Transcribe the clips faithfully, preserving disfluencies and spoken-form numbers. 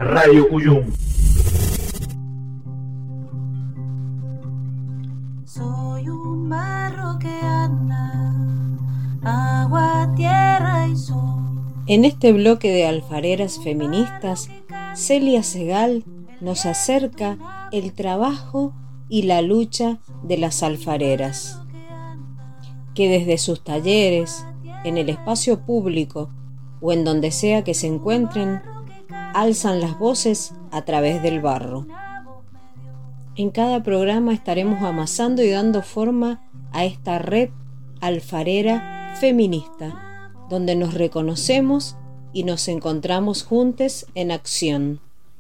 Radio Cuyum. Soy un barro que anda, agua, tierra y sol. En este bloque de alfareras feministas, Celia Segal nos acerca el trabajo y la lucha de las alfareras, que desde sus talleres, en el espacio público o en donde sea que se encuentren, alzan las voces a través del barro. En cada programa estaremos amasando y dando forma a esta red alfarera feminista, donde nos reconocemos y nos encontramos juntos en acción.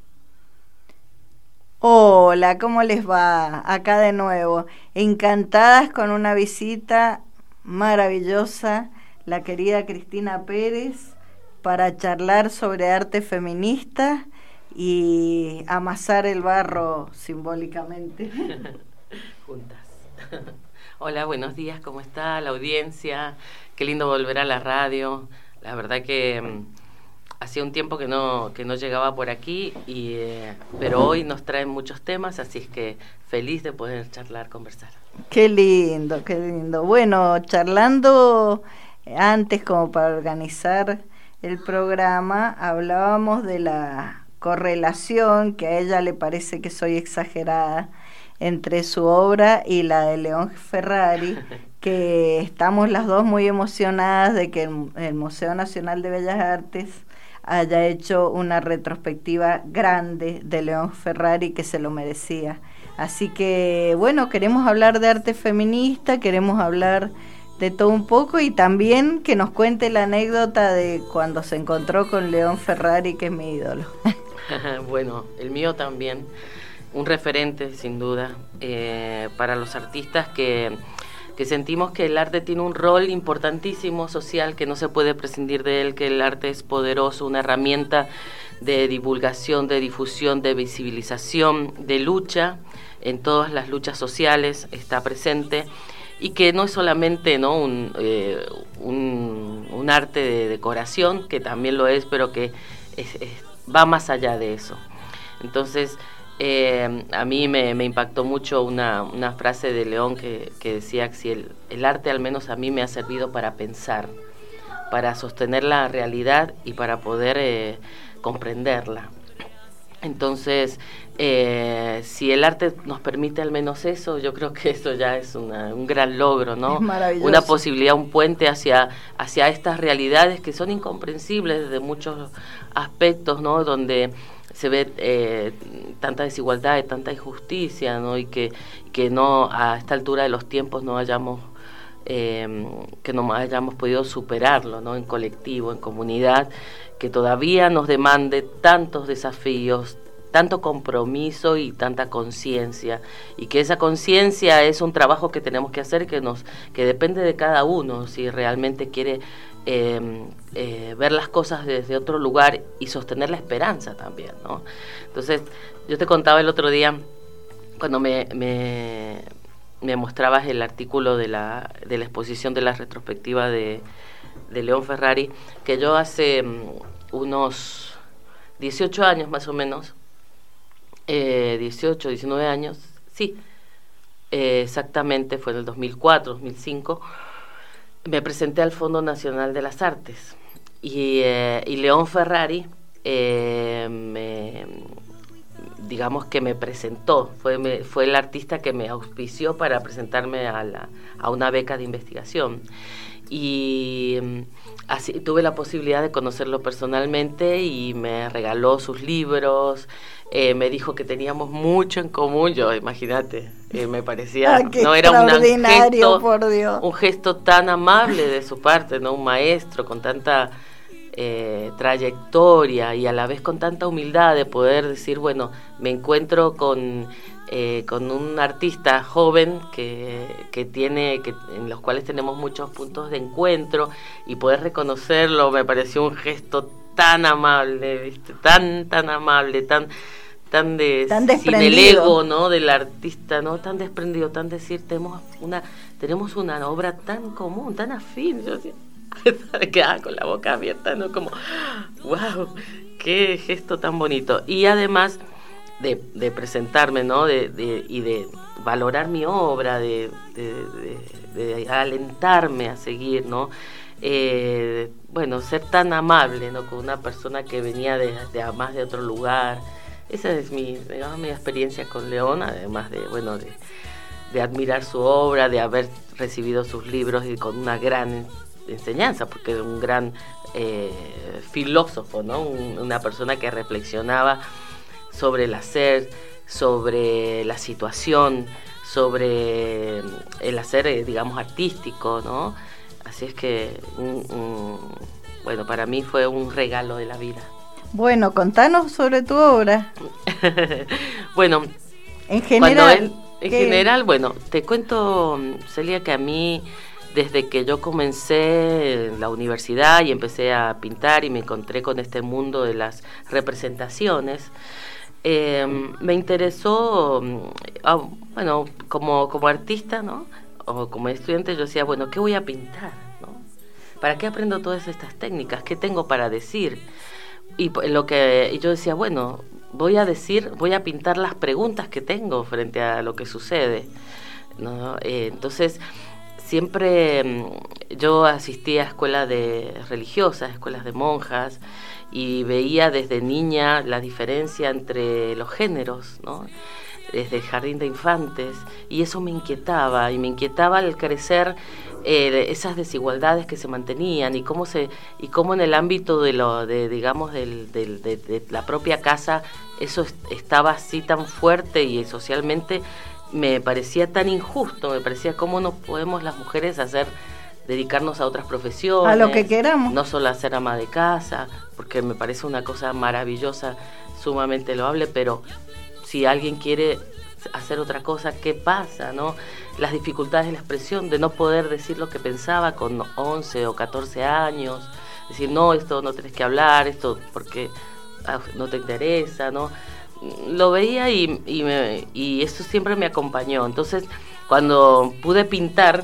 Hola, ¿cómo les va? Acá de nuevo, encantadas con una visita maravillosa, la querida Cristina Pérez, para charlar sobre arte feminista y amasar el barro simbólicamente. Juntas. Hola, buenos días, ¿cómo está la audiencia? Qué lindo volver a la radio. La verdad que um, hacía un tiempo que no que no llegaba por aquí, y eh, pero hoy nos traen muchos temas, así es que feliz de poder charlar, conversar. Qué lindo, qué lindo. Bueno, charlando antes, como para organizar el programa, hablábamos de la correlación, que a ella le parece que soy exagerada, entre su obra y la de León Ferrari, que estamos las dos muy emocionadas de que el, el Museo Nacional de Bellas Artes haya hecho una retrospectiva grande de León Ferrari, que se lo merecía. Así que, bueno, queremos hablar de arte feminista, queremos hablar de todo un poco, y también que nos cuente la anécdota de cuando se encontró con León Ferrari, que es mi ídolo. Bueno, el mío también, un referente sin duda eh, para los artistas que, que sentimos que el arte tiene un rol importantísimo social, que no se puede prescindir de él, que el arte es poderoso, una herramienta de divulgación, de difusión, de visibilización, de lucha, en todas las luchas sociales está presente, y que no es solamente, ¿no?, un, eh, un, un arte de decoración, que también lo es, pero que es, es, va más allá de eso. Entonces, eh, a mí me, me impactó mucho una, una frase de León que, que decía que si el, el arte al menos a mí me ha servido para pensar, para sostener la realidad y para poder eh, comprenderla. Entonces, eh, si el arte nos permite al menos eso, yo creo que eso ya es una, un gran logro, ¿no? Es maravilloso. Una posibilidad, un puente hacia, hacia estas realidades que son incomprensibles desde muchos aspectos, ¿no? Donde se ve eh, tanta desigualdad y tanta injusticia, ¿no? Y que, que no, a esta altura de los tiempos no hayamos eh, que no hayamos podido superarlo, ¿no? En colectivo, en comunidad, que todavía nos demande tantos desafíos, tanto compromiso y tanta conciencia, y que esa conciencia es un trabajo que tenemos que hacer, que nos que depende de cada uno, si realmente quiere eh, eh, ver las cosas desde otro lugar y sostener la esperanza también, ¿no? Entonces, yo te contaba el otro día, cuando me, me, me mostrabas el artículo de la, de la exposición de la retrospectiva de, de León Ferrari, que yo hace unos dieciocho años más o menos, eh, dieciocho, diecinueve años, sí, eh, exactamente, fue en el dos mil cuatro, dos mil cinco, me presenté al Fondo Nacional de las Artes, y, eh, y León Ferrari eh, me, digamos que me presentó, fue, me, fue el artista que me auspició para presentarme a, la, a una beca de investigación. Y así tuve la posibilidad de conocerlo personalmente, y me regaló sus libros, eh, me dijo que teníamos mucho en común. Yo, imagínate, eh, me parecía, ah, no era un gesto, por Dios. un gesto tan amable de su parte, ¿no? Un maestro con tanta eh, trayectoria y a la vez con tanta humildad de poder decir, bueno, me encuentro con Eh, con un artista joven que, que tiene, que, en los cuales tenemos muchos puntos de encuentro, y poder reconocerlo me pareció un gesto tan amable, ¿viste? tan tan amable, tan tan de tan sin el ego, ¿no?, del artista, ¿no?, tan desprendido, tan decir, tenemos una tenemos una obra tan común, tan afín. Yo decía, quedaba con la boca abierta, ¿no?, como wow, qué gesto tan bonito. Y además de, de presentarme, ¿no? De, de, y de valorar mi obra, de, de, de, de alentarme a seguir, ¿no? Eh, bueno, ser tan amable, ¿no? Con una persona que venía de, de además de otro lugar. Esa es mi, digamos, mi experiencia con León, además de, bueno, de, de admirar su obra, de haber recibido sus libros y con una gran enseñanza, porque era un gran eh, filósofo, ¿no? Un, una persona que reflexionaba sobre el hacer, sobre la situación, sobre el hacer, eh, digamos, artístico, ¿no? Así es que, un, un, bueno, para mí fue un regalo de la vida. Bueno, contanos sobre tu obra. Bueno, en general, él, en ¿qué? general, bueno, te cuento, Celia, que a mí, desde que yo comencé en la universidad y empecé a pintar y me encontré con este mundo de las representaciones, eh, me interesó, ah, bueno, como, como artista, ¿no? O como estudiante, yo decía, bueno, ¿qué voy a pintar, ¿no? ¿Para qué aprendo todas estas técnicas? ¿Qué tengo para decir? Y lo que y yo decía, bueno, voy a decir, voy a pintar las preguntas que tengo frente a lo que sucede, ¿no? Eh, entonces, siempre yo asistía a escuelas de religiosas, escuelas de monjas, y veía desde niña la diferencia entre los géneros, ¿no? Desde el jardín de infantes, y eso me inquietaba, y me inquietaba al crecer eh, esas desigualdades que se mantenían, y cómo se y cómo en el ámbito de lo de digamos del, del, de, de la propia casa eso est- estaba así tan fuerte, y socialmente me parecía tan injusto, me parecía cómo no podemos las mujeres hacer dedicarnos a otras profesiones, a lo que queramos, no solo a ser ama de casa, porque me parece una cosa maravillosa, sumamente loable, pero si alguien quiere hacer otra cosa, ¿qué pasa, no? Las dificultades de la expresión, de no poder decir lo que pensaba con once o catorce años, decir, no, esto no tenés que hablar, esto porque no te interesa, ¿no? Lo veía y, y, me, y eso siempre me acompañó. Entonces, cuando pude pintar,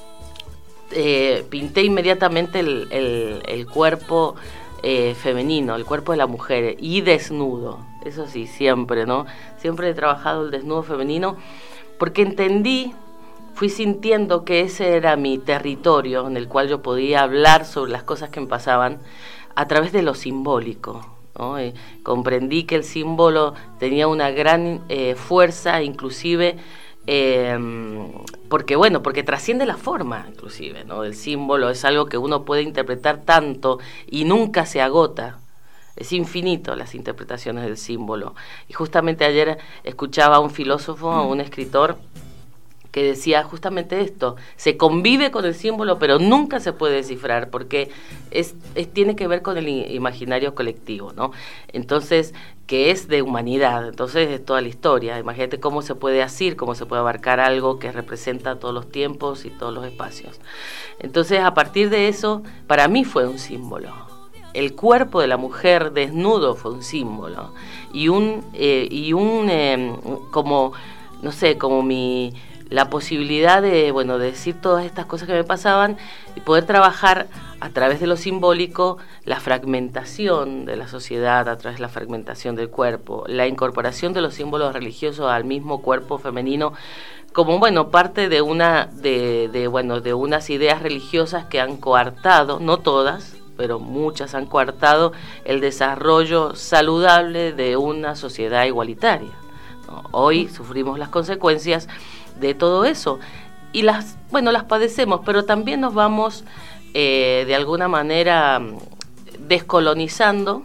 eh, pinté inmediatamente el, el, el cuerpo eh, femenino, el cuerpo de la mujer, y desnudo. Eso sí, siempre, ¿no? Siempre he trabajado el desnudo femenino porque entendí, fui sintiendo que ese era mi territorio en el cual yo podía hablar sobre las cosas que me pasaban a través de lo simbólico, ¿no? Eh, comprendí que el símbolo tenía una gran eh, fuerza, inclusive eh, porque, bueno, porque trasciende la forma, inclusive, ¿no? El símbolo es algo que uno puede interpretar tanto y nunca se agota. Es infinito las interpretaciones del símbolo. Y justamente ayer escuchaba a un filósofo, a un escritor, que decía justamente esto: se convive con el símbolo, pero nunca se puede descifrar, porque es, es tiene que ver con el imaginario colectivo, ¿no? Entonces, que es de humanidad, entonces es toda la historia. Imagínate cómo se puede asir, cómo se puede abarcar algo que representa todos los tiempos y todos los espacios. Entonces, a partir de eso, para mí fue un símbolo. El cuerpo de la mujer desnudo fue un símbolo, y un, eh, y un eh, como, no sé, como mi, la posibilidad de, bueno, de decir todas estas cosas que me pasaban y poder trabajar a través de lo simbólico la fragmentación de la sociedad, a través de la fragmentación del cuerpo, la incorporación de los símbolos religiosos al mismo cuerpo femenino, como, bueno, parte de una, de, de, bueno, de unas ideas religiosas que han coartado, no todas, pero muchas han coartado el desarrollo saludable de una sociedad igualitaria, ¿no? Hoy sufrimos las consecuencias de todo eso y las, bueno, las padecemos, pero también nos vamos eh, de alguna manera descolonizando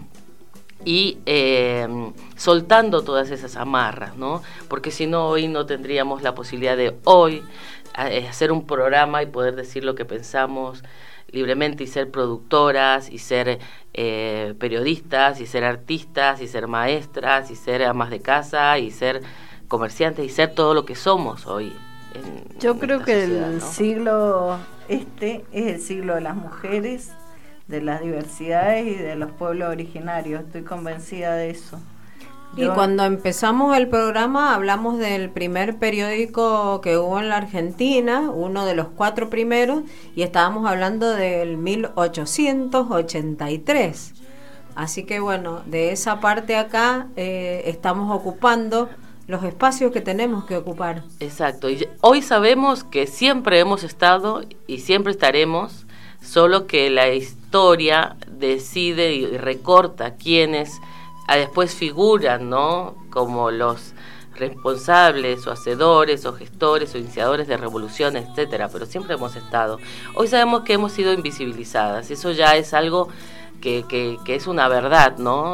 y eh, soltando todas esas amarras, ¿no? Porque si no, hoy no tendríamos la posibilidad de hoy eh, hacer un programa y poder decir lo que pensamos libremente, y ser productoras, y ser eh, periodistas, y ser artistas, y ser maestras, y ser amas de casa, y ser comerciantes, y ser todo lo que somos hoy. En, Yo en creo que sociedad, el ¿no? siglo este es el siglo de las mujeres, de las diversidades y de los pueblos originarios. Estoy convencida de eso. Y Yo... cuando empezamos el programa hablamos del primer periódico que hubo en la Argentina, uno de los cuatro primeros, y estábamos hablando del mil ochocientos ochenta y tres. Así que bueno, de esa parte acá eh, estamos ocupando los espacios que tenemos que ocupar. Exacto, y hoy sabemos que siempre hemos estado y siempre estaremos, solo que la historia decide y recorta quienes después figuran, ¿no?, como los responsables o hacedores o gestores o iniciadores de revoluciones, etcétera, pero siempre hemos estado. Hoy sabemos que hemos sido invisibilizadas, eso ya es algo que, que, que es una verdad, ¿no?,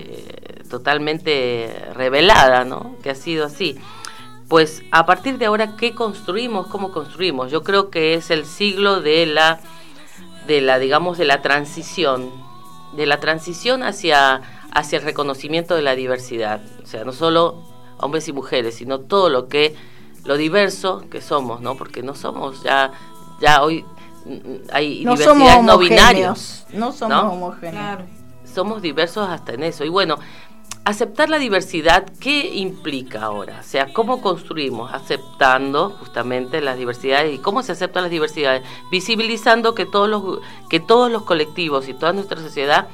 de, totalmente revelada, ¿no?, que ha sido así. Pues a partir de ahora, ¿qué construimos? ¿Cómo construimos? Yo creo que es el siglo de la, de la digamos, de la transición, de la transición hacia, hacia el reconocimiento de la diversidad, o sea, no solo hombres y mujeres, sino todo lo que, lo diverso que somos, ¿no? Porque no somos ya, ya hoy hay no diversidades no binarias. No somos ¿no? homogéneos. Claro. Somos diversos hasta en eso. Y bueno, aceptar la diversidad, ¿qué implica ahora? O sea, ¿cómo construimos? Aceptando justamente las diversidades. ¿Y cómo se aceptan las diversidades? Visibilizando que todos los, que todos los colectivos y toda nuestra sociedad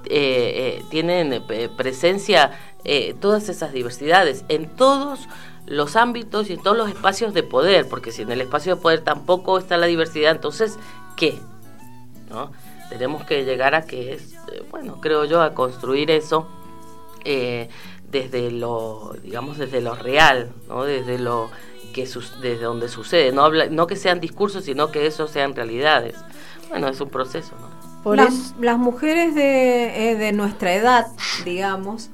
eh, eh, tienen eh, presencia, eh, todas esas diversidades en todos los ámbitos y en todos los espacios de poder, porque si en el espacio de poder tampoco está la diversidad, entonces, ¿qué? ¿No? Tenemos que llegar a que es, eh, bueno, creo yo, a construir eso eh, desde lo, digamos, desde lo real, ¿no? Desde lo que su, desde donde sucede, no habla, no que sean discursos, sino que eso sean realidades. Bueno, es un proceso, ¿no? Por las, las mujeres de, eh, de nuestra edad, digamos,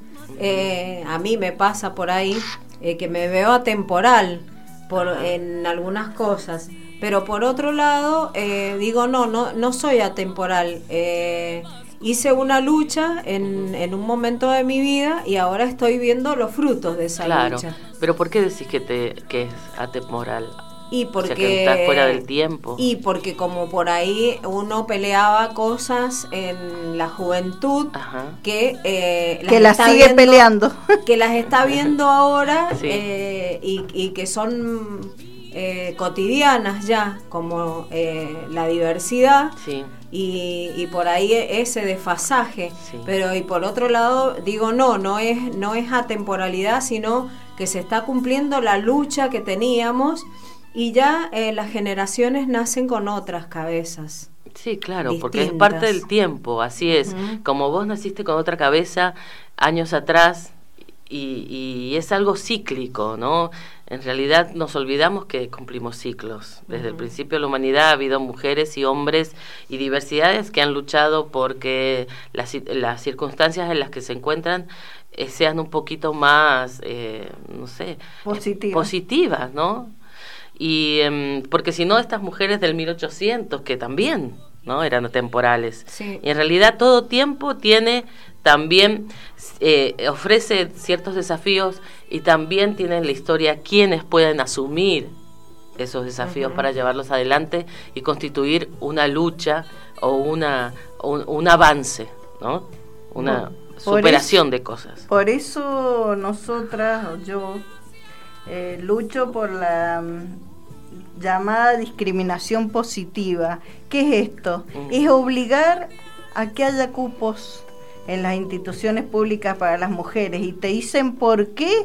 eh, a mí me pasa por ahí eh, que me veo atemporal por en algunas cosas, pero por otro lado eh, digo no, no, no soy atemporal. Eh, hice una lucha en, en un momento de mi vida y ahora estoy viendo los frutos de esa claro, lucha. Pero ¿por qué decís que te que es atemporal? Y porque o sea, que estás fuera del tiempo. Y porque como por ahí uno peleaba cosas en la juventud, ajá, que eh, las que las sigue viendo, peleando, que las está viendo ahora, sí, eh, y, y que son eh, cotidianas ya, como eh, la diversidad, sí, y, y por ahí ese desfasaje, sí. Pero y por otro lado digo no, no es no es atemporalidad, sino que se está cumpliendo la lucha que teníamos. Y ya eh, las generaciones nacen con otras cabezas. Sí, claro, distintas. Porque es parte del tiempo, así es. Uh-huh. Como vos naciste con otra cabeza años atrás y, y es algo cíclico, ¿no? En realidad nos olvidamos que cumplimos ciclos. Desde uh-huh. el principio de la humanidad ha habido mujeres y hombres y diversidades que han luchado porque las, las circunstancias en las que se encuentran eh, sean un poquito más, eh, no sé, Positiva. eh, positivas, ¿no? Y um, porque si no, estas mujeres del mil ochocientos, que también, ¿no?, eran atemporales. Sí. Y en realidad todo tiempo tiene también, eh, ofrece ciertos desafíos y también tiene en la historia quienes pueden asumir esos desafíos uh-huh. para llevarlos adelante y constituir una lucha o una un, un avance, ¿no? Una por, superación por eso, de cosas. Por eso nosotras, yo, eh, lucho por la llamada discriminación positiva. ¿Qué es esto? Mm. Es obligar a que haya cupos en las instituciones públicas para las mujeres y te dicen por qué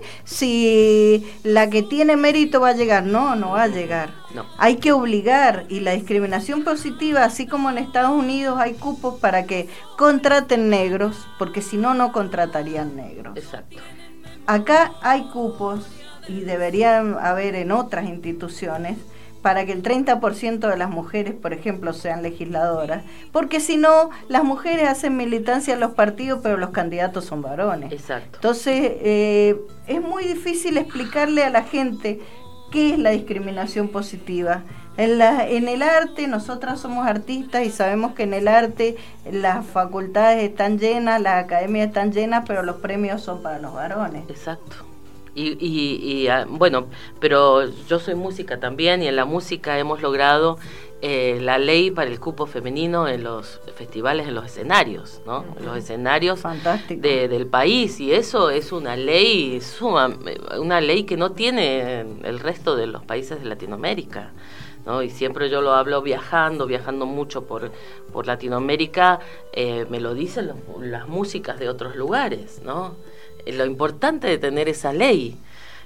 si la que tiene mérito va a llegar. No, no va a llegar. No. Hay que obligar, y la discriminación positiva, así como en Estados Unidos hay cupos para que contraten negros, porque si no, no contratarían negros. Exacto. Acá hay cupos y deberían haber en otras instituciones para que el treinta por ciento de las mujeres, por ejemplo, sean legisladoras, porque si no, las mujeres hacen militancia en los partidos, pero los candidatos son varones. Exacto. Entonces, eh, es muy difícil explicarle a la gente qué es la discriminación positiva. En, la, en el arte, nosotras somos artistas y sabemos que en el arte las facultades están llenas, las academias están llenas, pero los premios son para los varones. Exacto. Y, y, y bueno, pero yo soy música también y en la música hemos logrado eh, la ley para el cupo femenino en los festivales, en los escenarios, ¿no? Uh-huh. En los escenarios de, del país, y eso es una ley suma, una ley que no tiene el resto de los países de Latinoamérica, ¿no? Y siempre yo lo hablo viajando, viajando mucho por, por Latinoamérica, eh, me lo dicen los, las músicas de otros lugares, ¿no? Eh, lo importante de tener esa ley,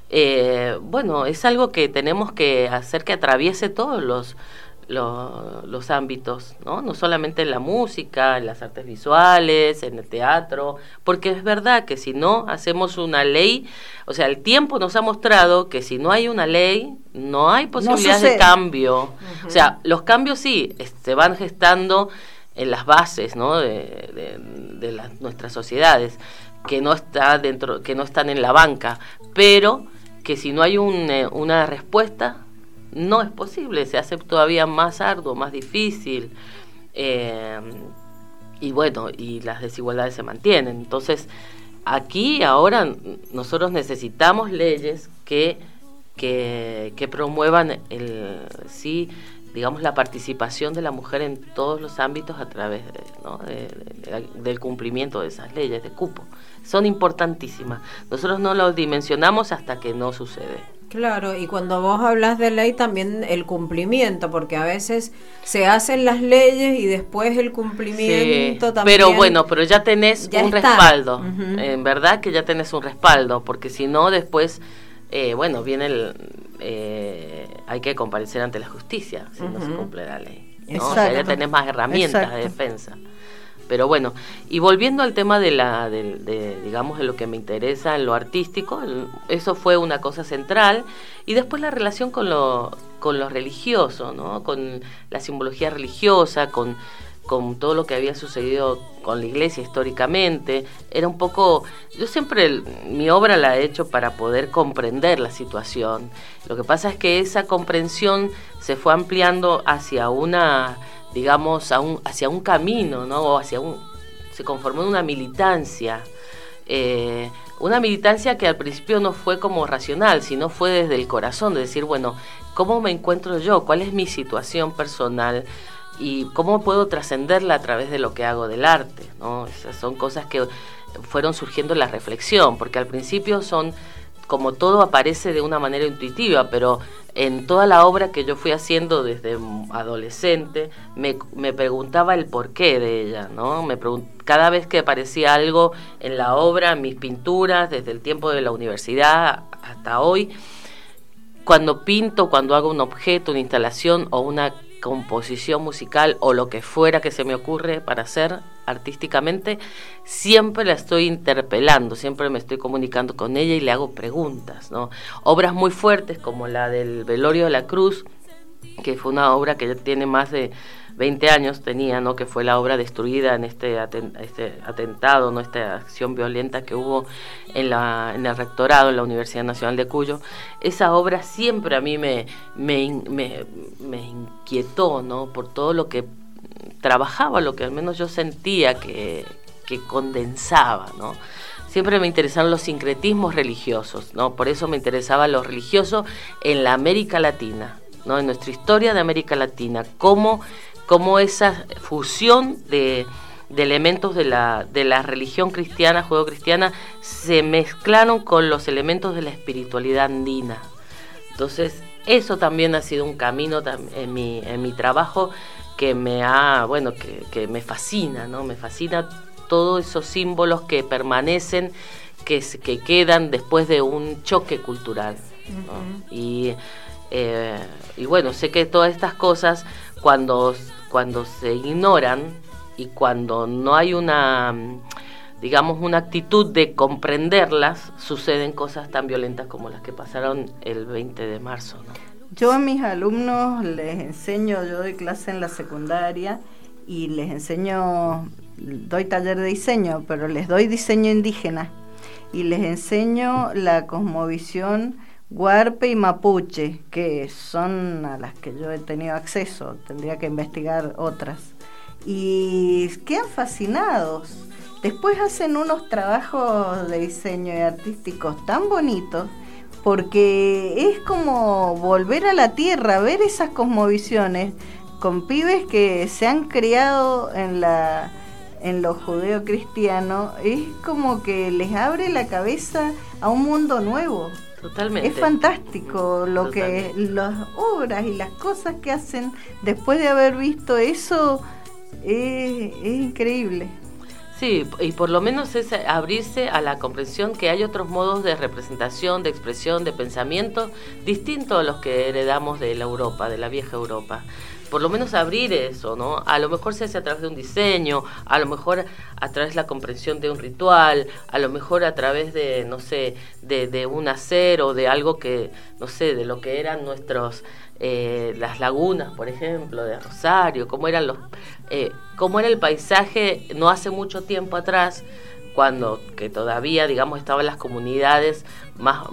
eh, bueno, es algo que tenemos que hacer que atraviese todos los, los, los ámbitos, ¿no? No solamente en la música, en las artes visuales, en el teatro, porque es verdad que si no hacemos una ley, o sea, el tiempo nos ha mostrado que si no hay una ley, no hay posibilidades no de cambio. Uh-huh. O sea, los cambios sí, se van gestando en las bases, ¿no? de, de, de las, nuestras sociedades, que no está dentro, que no están en la banca, pero que si no hay un, una respuesta, no es posible, se hace todavía más arduo, más difícil, eh, y bueno, y las desigualdades se mantienen. Entonces, aquí ahora nosotros necesitamos leyes que, que, que promuevan el, sí, digamos, la participación de la mujer en todos los ámbitos a través de, ¿no? de, de, del cumplimiento de esas leyes de cupo. Son importantísimas. Nosotros no lo dimensionamos hasta que no sucede. Claro, y cuando vos hablas de ley también el cumplimiento, porque a veces se hacen las leyes y después el cumplimiento sí, también. Pero bueno, pero ya tenés ya un está. respaldo, uh-huh. En verdad que ya tenés un respaldo, porque si no después, eh, bueno, viene el, eh, hay que comparecer ante la justicia si uh-huh. no se cumple la ley, ¿no? O sea, ya tenés más herramientas Exacto. de defensa. Pero bueno, y volviendo al tema de la, de, de, digamos, de lo que me interesa en lo artístico, eso fue una cosa central, y después la relación con lo, con lo religioso, ¿no? Con la simbología religiosa, con, con todo lo que había sucedido con la iglesia históricamente, era un poco, yo siempre mi obra la he hecho para poder comprender la situación. Lo que pasa es que esa comprensión se fue ampliando hacia una, digamos, a un, hacia un camino, ¿no? O hacia un, se conformó en una militancia, eh, una militancia que al principio no fue como racional, sino fue desde el corazón, de decir, bueno, ¿cómo me encuentro yo? ¿Cuál es mi situación personal? Y cómo puedo trascenderla a través de lo que hago del arte, ¿no? Esas son cosas que fueron surgiendo en la reflexión, porque al principio son, como todo aparece de una manera intuitiva, pero en toda la obra que yo fui haciendo desde adolescente, me, me preguntaba el porqué de ella, ¿no? Me pregunt- cada vez que aparecía algo en la obra, en mis pinturas, desde el tiempo de la universidad hasta hoy, cuando pinto, cuando hago un objeto, una instalación o una composición musical o lo que fuera que se me ocurre para hacer artísticamente, siempre la estoy interpelando, siempre me estoy comunicando con ella y le hago preguntas, ¿no? Obras muy fuertes como la del Velorio de la Cruz, que fue una obra que ya tiene más de veinte años, tenía, ¿no? Que fue la obra destruida en este, atent- este atentado, ¿no? Esta acción violenta que hubo en, la, en el rectorado, en la Universidad Nacional de Cuyo. Esa obra siempre a mí me, me, me, me inquietó, ¿no? Por todo lo que trabajaba, lo que al menos yo sentía que, que condensaba, ¿no? Siempre me interesaron los sincretismos religiosos, ¿no? Por eso me interesaba lo religioso en la América Latina, ¿no? En nuestra historia de América Latina, cómo, cómo esa fusión de, de elementos de la, de la religión cristiana, judeocristiana, se mezclaron con los elementos de la espiritualidad andina. Entonces, eso también ha sido un camino tam- en mi, en mi trabajo que me ha, bueno, que, que me fascina, ¿no? Me fascina todos esos símbolos que permanecen, que, que quedan después de un choque cultural, ¿no? Uh-huh. Y Eh, y bueno, sé que todas estas cosas cuando, cuando se ignoran y cuando no hay una, digamos, una actitud de comprenderlas, suceden cosas tan violentas como las que pasaron el veinte de marzo, ¿no? Yo a mis alumnos les enseño, yo doy clase en la secundaria y les enseño, doy taller de diseño, pero les doy diseño indígena y les enseño la cosmovisión Huarpe y Mapuche, que son a las que yo he tenido acceso, tendría que investigar otras, y quedan fascinados. Después hacen unos trabajos de diseño y artísticos tan bonitos, porque es como volver a la tierra, ver esas cosmovisiones con pibes que se han criado en la en lo judeo-cristiano, es como que les abre la cabeza a un mundo nuevo. Totalmente. Es fantástico lo Totalmente. que las obras y las cosas que hacen después de haber visto eso es, es increíble. Sí, y por lo menos es abrirse a la comprensión que hay otros modos de representación, de expresión, de pensamiento distintos a los que heredamos de la Europa, de la vieja Europa. Por lo menos abrir eso, ¿no? A lo mejor se hace a través de un diseño, a lo mejor a través de la comprensión de un ritual, a lo mejor a través de, no sé, de, de un hacer o de algo que, no sé, de lo que eran nuestros, eh, las lagunas, por ejemplo, de Rosario, cómo eran los, eh, cómo era el paisaje no hace mucho tiempo atrás, cuando que todavía, digamos, estaban las comunidades más,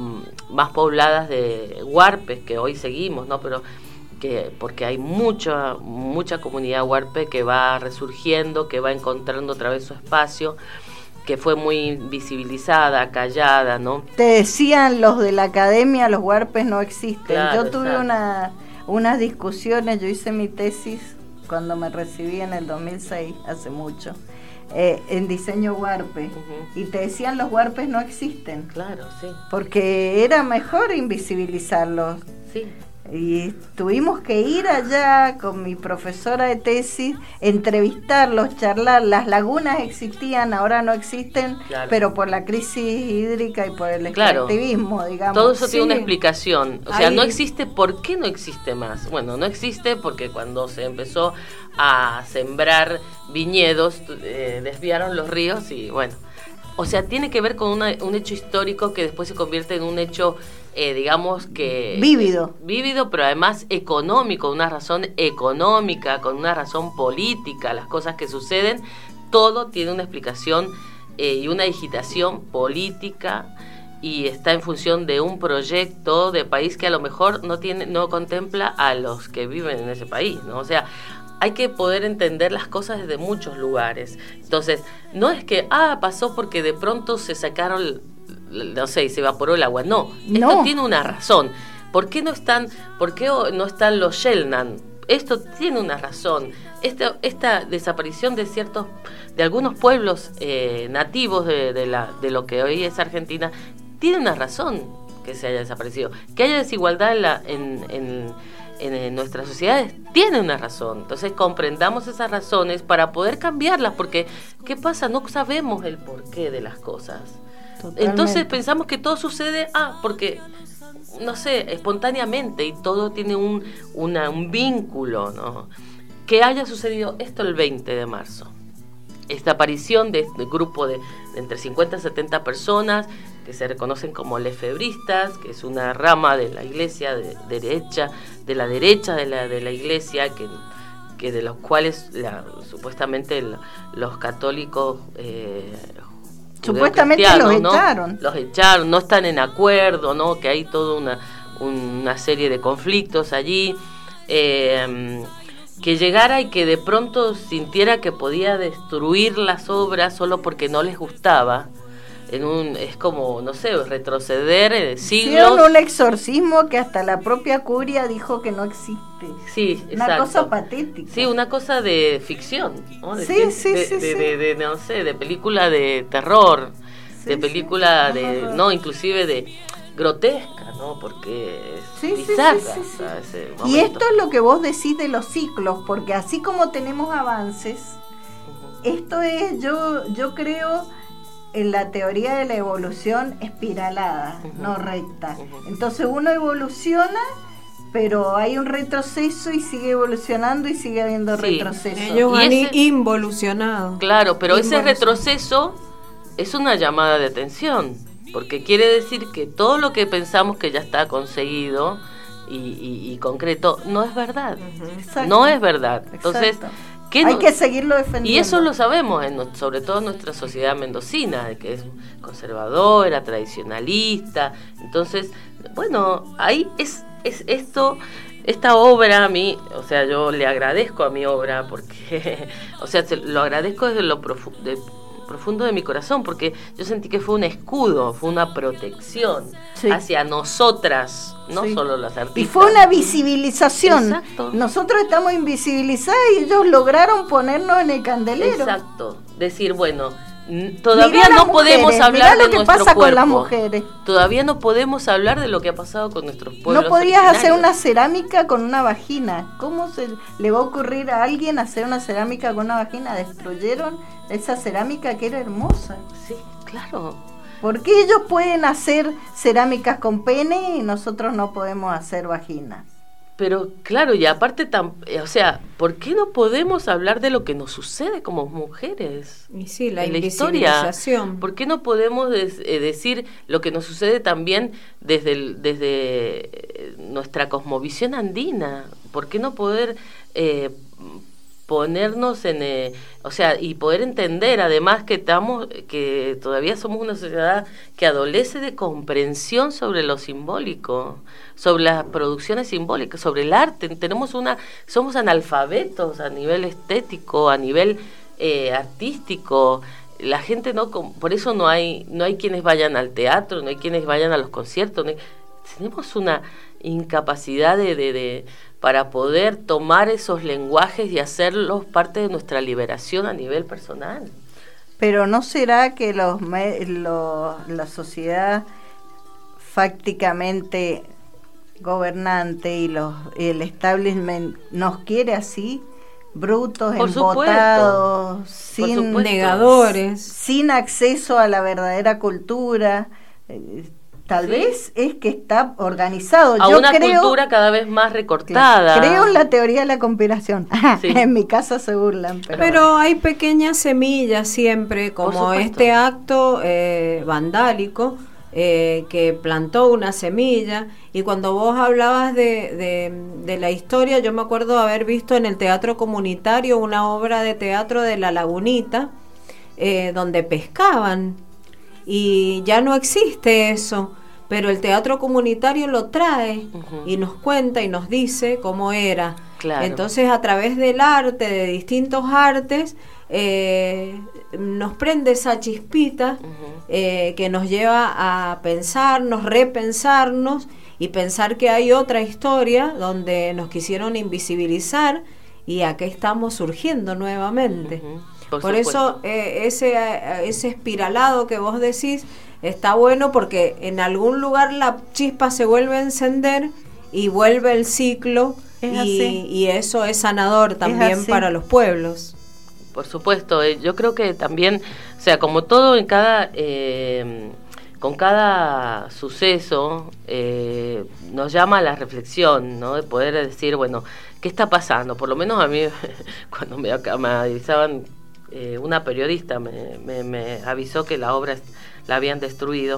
más pobladas de huarpes, que hoy seguimos, ¿no? Pero que porque hay mucha mucha comunidad huarpe que va resurgiendo, que va encontrando otra vez su espacio, que fue muy visibilizada, callada, ¿no? Te decían los de la academia, los huarpes no existen. Claro, yo tuve exacto. una, unas discusiones, yo hice mi tesis cuando me recibí en el dos mil seis, hace mucho, eh, en diseño huarpe, Uh-huh. y te decían los huarpes no existen, Claro, sí, porque era mejor invisibilizarlos. sí. Y tuvimos que ir allá con mi profesora de tesis, entrevistarlos, charlar. Las lagunas existían, ahora no existen, Claro. pero por la crisis hídrica y por el Claro. extractivismo, digamos. Todo eso Sí. tiene una explicación. O sea, Ahí- no existe, ¿por qué no existe más? Bueno, no existe porque cuando se empezó a sembrar viñedos, eh, desviaron los ríos y bueno. O sea, tiene que ver con una, un hecho histórico que después se convierte en un hecho, eh, digamos que... Vívido. Vívido, pero además económico, una razón económica, con una razón política, las cosas que suceden, todo tiene una explicación eh, y una digitación política y está en función de un proyecto de país que a lo mejor no tiene, no contempla a los que viven en ese país, ¿no? O sea, hay que poder entender las cosas desde muchos lugares. Entonces, no es que, ah, pasó porque de pronto se sacaron, no sé, y se evaporó el agua. No, No. esto tiene una razón. ¿Por qué no están, por qué no están los Shelnan? Esto tiene una razón. Esta, esta desaparición de ciertos, de algunos pueblos eh, nativos de, de, la, de lo que hoy es Argentina, tiene una razón que se haya desaparecido. Que haya desigualdad en la, en, en En, en nuestras sociedades tiene una razón. Entonces comprendamos esas razones para poder cambiarlas, porque ¿qué pasa? No sabemos el porqué de las cosas. Totalmente. Entonces pensamos que todo sucede, ah, porque, no sé, espontáneamente, y todo tiene un, una, un vínculo, ¿no? Que haya sucedido esto el veinte de marzo. Esta aparición de este grupo de, de entre cincuenta y setenta personas que se reconocen como lefebristas, que es una rama de la iglesia de, derecha, de la derecha de la, de la iglesia, que, que de los cuales la, supuestamente el, los católicos eh, Supuestamente judeocristianos, los ¿no? echaron. Los echaron, no están en acuerdo, ¿no? Que hay toda una, una serie de conflictos allí. Eh, que llegara y que de pronto sintiera que podía destruir las obras solo porque no les gustaba, en un es como, no sé, retroceder eh, siglos. Hicieron un exorcismo que hasta la propia curia dijo que no existe. Sí, Una exacto. cosa patética. Sí, una cosa de ficción, ¿no? De, Sí, cien- sí, de, sí, de, sí. de- de- no sé, de película de terror, Sí, de sí. película de, Ajá. no, inclusive de grotesca, ¿no? Porque es Sí, sí, bizarra, sí, sí, sí. o sea, ese Y momento. esto es lo que vos decís de los ciclos, porque así como tenemos avances, esto es, yo, yo creo en la teoría de la evolución espiralada, Ujú. no recta. Ujú. Entonces uno evoluciona, pero hay un retroceso y sigue evolucionando y sigue habiendo Sí. retroceso. Ellos Y han ese- involucionado. Claro, pero ese Involución. retroceso es una llamada de atención, porque quiere decir que todo lo que pensamos que ya está conseguido y, y- y concreto no es verdad. Exacto. No es verdad. Entonces, Exacto. ¿qué Hay no- que seguirlo defendiendo. y eso lo sabemos, en, nu- sobre todo en nuestra sociedad mendocina, de que es conservadora, tradicionalista. Entonces, bueno, ahí es, es esto, esta obra a mí, o sea, yo le agradezco a mi obra, porque, o sea, se- lo agradezco desde lo profu- de- profundo de mi corazón, porque yo sentí que fue un escudo, fue una protección Sí. hacia nosotras, no Sí. solo las artistas. Y fue una visibilización. Exacto. Nosotros estamos invisibilizados y ellos lograron ponernos en el candelero. Exacto. Decir, bueno, Todavía no mujeres, podemos hablar de nuestro pasa cuerpo. Con las mujeres. Todavía no podemos hablar de lo que ha pasado con nuestros pueblos. No podías hacer una cerámica con una vagina. ¿Cómo se le va a ocurrir a alguien hacer una cerámica con una vagina? Destruyeron esa cerámica que era hermosa. Sí, claro. ¿Por qué ellos pueden hacer cerámicas con pene y nosotros no podemos hacer vaginas? Pero claro, y aparte, tam, o sea, ¿por qué no podemos hablar de lo que nos sucede como mujeres? Y sí, la en la invisibilización. Historia. ¿Por qué no podemos des, eh, decir lo que nos sucede también desde, el, desde nuestra cosmovisión andina? ¿Por qué no poder eh, ponernos en, eh, o sea, y poder entender además que estamos, que todavía somos una sociedad que adolece de comprensión sobre lo simbólico, sobre las producciones simbólicas, sobre el arte? Tenemos una, somos analfabetos a nivel estético, a nivel eh, artístico. La gente no, por eso no hay, no hay quienes vayan al teatro, no hay quienes vayan a los conciertos. No hay, tenemos una incapacidad de, de, de para poder tomar esos lenguajes y hacerlos parte de nuestra liberación a nivel personal. Pero ¿no será que los, los la sociedad fácticamente gobernante y los el establishment nos quiere así, brutos, por embotados, supuesto, sin por negadores, sin acceso a la verdadera cultura? Eh, Tal sí. vez es que está organizado. A Yo una creo, cultura cada vez más recortada. Creo en la teoría de la conspiración. Sí. En mi casa se burlan. Pero, pero hay pequeñas semillas siempre, como este acto eh, vandálico eh, que plantó una semilla. Y cuando vos hablabas de, de, de la historia, yo me acuerdo haber visto en el Teatro Comunitario una obra de teatro de La Lagunita, eh, donde pescaban. Y ya no existe eso, pero el teatro comunitario lo trae uh-huh. y nos cuenta y nos dice cómo era. Claro. Entonces, a través del arte, de distintos artes, eh, nos prende esa chispita uh-huh. eh, que nos lleva a pensarnos, repensarnos y pensar que hay otra historia donde nos quisieron invisibilizar y aquí estamos surgiendo nuevamente. Uh-huh. Por, Por eso eh, ese, ese espiralado que vos decís está bueno, porque en algún lugar la chispa se vuelve a encender y vuelve el ciclo y, y eso es sanador también es para los pueblos. Por supuesto, eh, yo creo que también, o sea, como todo en cada, eh, con cada suceso eh, nos llama a la reflexión, ¿no? De poder decir, bueno, ¿qué está pasando? Por lo menos a mí, cuando me, me avisaban, Eh, una periodista me, me, me avisó que la obra la habían destruido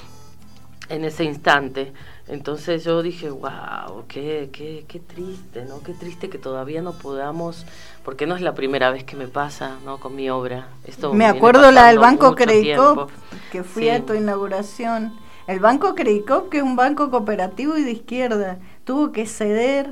en ese instante. Entonces yo dije, wow, qué, qué, qué triste, ¿no? Qué triste que todavía no podamos, porque no es la primera vez que me pasa, ¿no? Con mi obra. Esto me acuerdo la del Banco Credicop, que fui sí. a tu inauguración. El Banco Credicop, que es un banco cooperativo y de izquierda, tuvo que ceder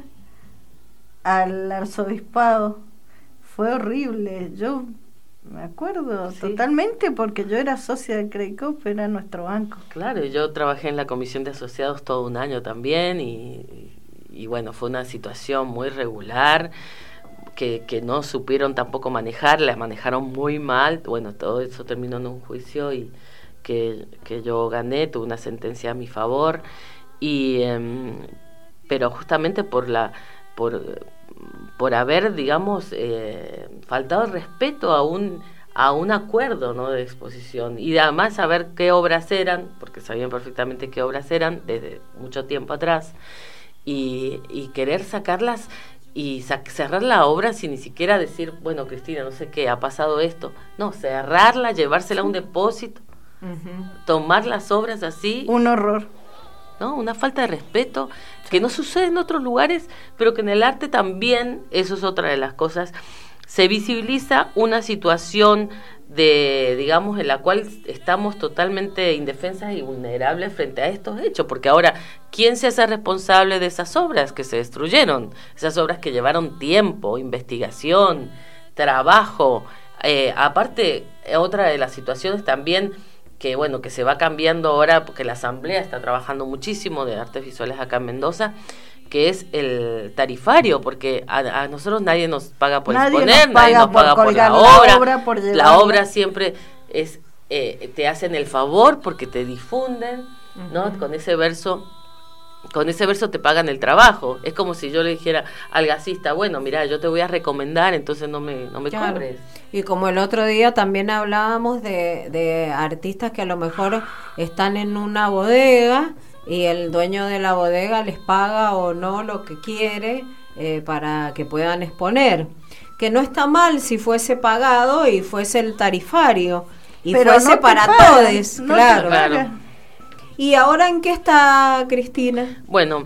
al arzobispado. Fue horrible. Yo me acuerdo sí. totalmente, porque yo era socia del Credicop, era nuestro banco. Claro, yo trabajé en la comisión de asociados todo un año también y, y, y bueno, fue una situación muy regular que, que no supieron tampoco manejar, la manejaron muy mal. Bueno, todo eso terminó en un juicio y que, que yo gané, tuve una sentencia a mi favor, y eh, pero justamente por la por por haber, digamos, eh, faltado el respeto a un a un acuerdo, ¿no?, de exposición, y además saber qué obras eran, porque sabían perfectamente qué obras eran desde mucho tiempo atrás, y, y querer sacarlas y sa- cerrar la obra sin ni siquiera decir, bueno, Cristina, no sé qué, ha pasado esto. No, cerrarla, llevársela a un depósito, uh-huh. tomar las obras así. Un horror. ¿No? Una falta de respeto que no sucede en otros lugares, pero que en el arte también, eso es otra de las cosas, se visibiliza una situación de, digamos, en la cual estamos totalmente indefensas y vulnerables frente a estos hechos, porque ahora, ¿quién se hace responsable de esas obras que se destruyeron? Esas obras que llevaron tiempo, investigación, trabajo, eh, aparte, otra de las situaciones también, que bueno, que se va cambiando ahora, porque la Asamblea está trabajando muchísimo de artes visuales acá en Mendoza, que es el tarifario, porque a, a nosotros nadie nos paga por nadie exponer, nos paga nadie nos por paga por la, la obra, obra por la obra siempre es eh, te hacen el favor porque te difunden, uh-huh. ¿no? Con ese verso, con ese verso te pagan el trabajo. Es como si yo le dijera al gasista, bueno, mira, yo te voy a recomendar, entonces no me, no me claro. cobres. Y como el otro día también hablábamos de, de artistas que a lo mejor están en una bodega y el dueño de la bodega les paga o no lo que quiere eh, para que puedan exponer. Que no está mal si fuese pagado y fuese el tarifario y pero fuese no para todos, no claro. claro. ¿Y ahora en qué está Cristina? Bueno,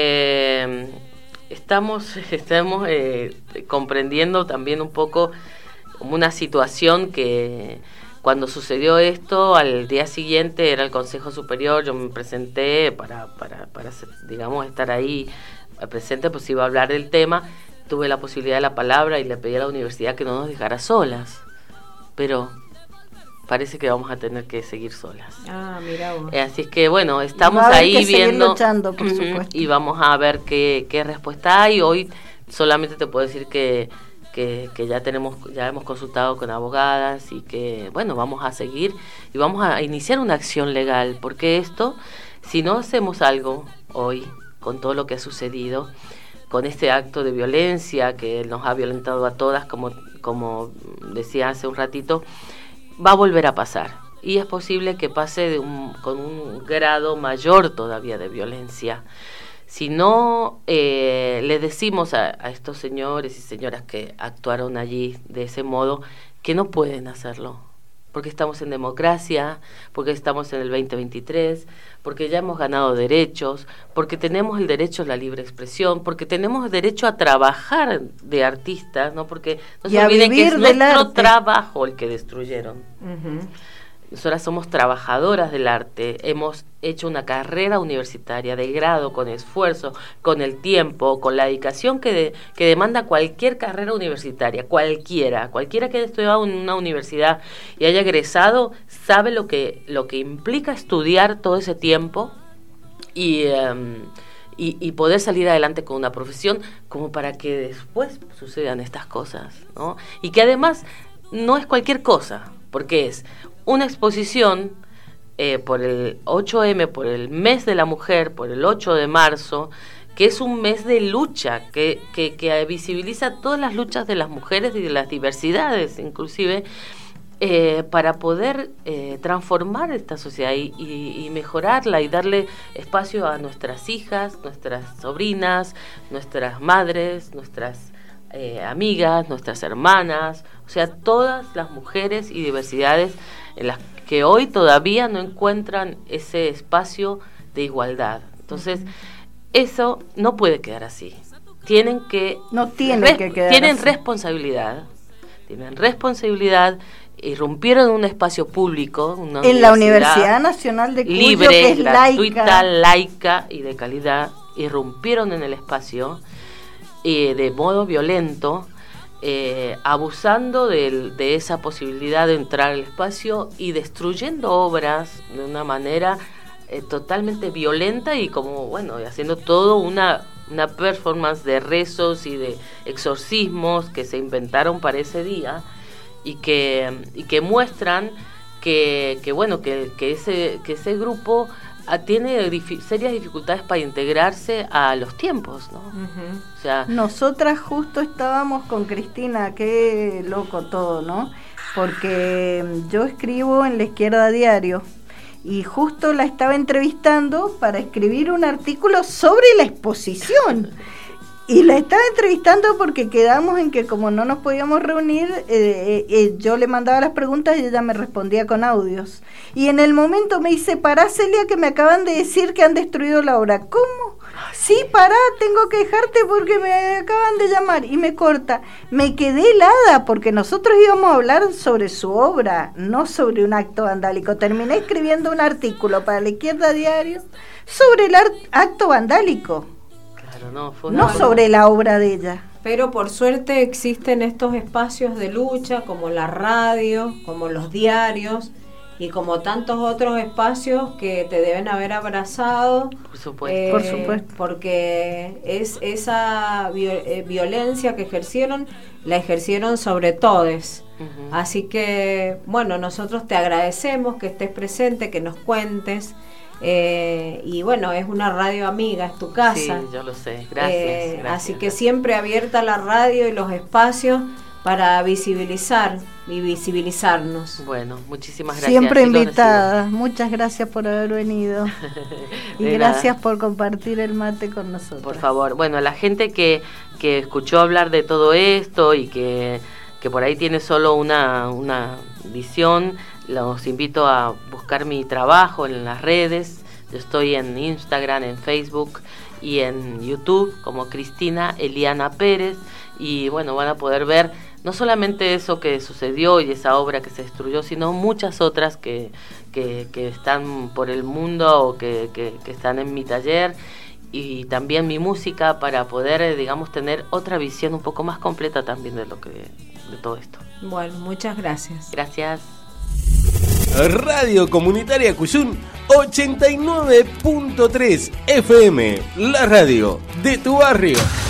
eh, estamos, estamos eh, comprendiendo también un poco una situación que cuando sucedió esto, al día siguiente era el Consejo Superior, yo me presenté para, para, para digamos, estar ahí presente, pues iba a hablar del tema, tuve la posibilidad de la palabra y le pedí a la universidad que no nos dejara solas, pero parece que vamos a tener que seguir solas. Ah, mira vos. Eh, así es que bueno, estamos ahí viendo luchando, por supuesto. Y vamos a ver qué, qué respuesta hay. Hoy solamente te puedo decir que, que, que ya tenemos, ya hemos consultado con abogadas y que bueno, vamos a seguir y vamos a iniciar una acción legal, porque esto, si no hacemos algo hoy con todo lo que ha sucedido, con este acto de violencia que nos ha violentado a todas, como, como decía hace un ratito, va a volver a pasar. Y es posible que pase de un, con un grado mayor todavía de violencia. Si no eh, le decimos a, a estos señores y señoras que actuaron allí de ese modo, que no pueden hacerlo. Porque estamos en democracia, porque estamos en el veinte veintitrés, porque ya hemos ganado derechos, porque tenemos el derecho a la libre expresión, porque tenemos el derecho a trabajar de artistas, ¿no? Porque no se olviden que es nuestro trabajo el que destruyeron. Uh-huh. Nosotras somos trabajadoras del arte, hemos hecho una carrera universitaria de grado con esfuerzo, con el tiempo, con la dedicación que, de, que demanda cualquier carrera universitaria, cualquiera, cualquiera que haya estudiado en una universidad y haya egresado, sabe lo que, lo que implica estudiar todo ese tiempo y, um, y, y poder salir adelante con una profesión como para que después sucedan estas cosas, ¿no? Y que además no es cualquier cosa, porque es una exposición eh, por el ocho eme, por el mes de la mujer, por el ocho de marzo, que es un mes de lucha, que, que, que visibiliza todas las luchas de las mujeres y de las diversidades, inclusive, eh, para poder eh, transformar esta sociedad y, y, y mejorarla y darle espacio a nuestras hijas, nuestras sobrinas, nuestras madres, nuestras eh, amigas, nuestras hermanas, o sea, todas las mujeres y diversidades en las que hoy todavía no encuentran ese espacio de igualdad. Entonces, uh-huh. eso no puede quedar así. Tienen que no tiene re- que quedar tienen así. responsabilidad, tienen responsabilidad. Irrumpieron en un espacio público, una en la Universidad Nacional de Cuyo, libre, que es gratuita, laica. laica y de calidad. Irrumpieron en el espacio eh, de modo violento. Eh, abusando de, de esa posibilidad de entrar al espacio y destruyendo obras de una manera eh, totalmente violenta y como, bueno, haciendo todo una, una performance de rezos y de exorcismos que se inventaron para ese día y que, y que muestran que, que bueno, que, que, ese, que ese grupo tiene dif- serias dificultades para integrarse a los tiempos, ¿no? Uh-huh. O sea, nosotras justo estábamos con Cristina, qué loco todo, ¿no? Porque yo escribo en La Izquierda Diario y justo la estaba entrevistando para escribir un artículo sobre la exposición. Y la estaba entrevistando porque quedamos en que como no nos podíamos reunir, eh, eh, yo le mandaba las preguntas y ella me respondía con audios. Y en el momento me dice, pará Celia, que me acaban de decir que han destruido la obra. ¿Cómo? Sí, pará, tengo que dejarte porque me acaban de llamar. Y me corta. Me quedé helada porque nosotros íbamos a hablar sobre su obra, no sobre un acto vandálico. Terminé escribiendo un artículo para La Izquierda Diario sobre el art- acto vandálico. No, fue no sobre la obra de ella. Pero por suerte existen estos espacios de lucha como la radio, como los diarios y como tantos otros espacios que te deben haber abrazado. Por supuesto. Eh, por supuesto. Porque es esa viol- eh, violencia que ejercieron, la ejercieron sobre todos. Uh-huh. Así que, bueno, nosotros te agradecemos que estés presente, que nos cuentes. Eh, y bueno, es una radio amiga, es tu casa. Sí, yo lo sé, gracias, eh, gracias Así que gracias. siempre abierta la radio y los espacios para visibilizar y visibilizarnos. Bueno, muchísimas gracias. Siempre sí invitada, muchas gracias por haber venido. Y gracias nada. por compartir el mate con nosotros. Por favor, bueno, la gente que, que escuchó hablar de todo esto y que, que por ahí tiene solo una, una visión, los invito a buscar mi trabajo en las redes. Yo estoy en Instagram, en Facebook y en YouTube como Cristina Eliana Pérez, y bueno, van a poder ver no solamente eso que sucedió y esa obra que se destruyó, sino muchas otras que, que, que están por el mundo o que, que, que están en mi taller, y también mi música, para poder, digamos, tener otra visión un poco más completa también de lo que de todo esto. Bueno, muchas gracias. Gracias. Radio Comunitaria Cuyún ochenta y nueve punto tres F M, la radio de tu barrio.